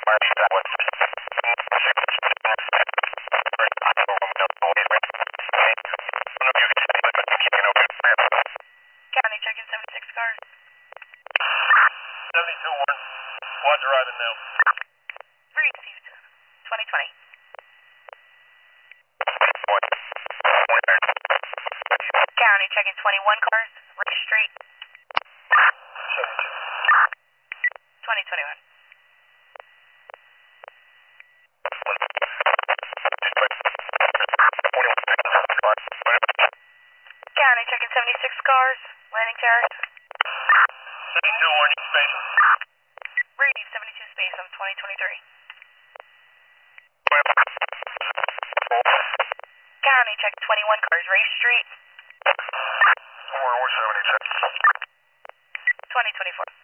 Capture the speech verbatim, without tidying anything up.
County checking seventy-six cars. seventy-two Warren. Squad arriving now. Received. twenty twenty. County checking twenty-one cars. Ray Street. seventy-two. twenty twenty-one. County checking seventy-six cars. Landing terrace. seventy-two Warren, you spatial. Read seventy-two space on twenty twenty-three. County check twenty-one cars. Ray Street. Warren, we're seventy-two. twenty twenty-four.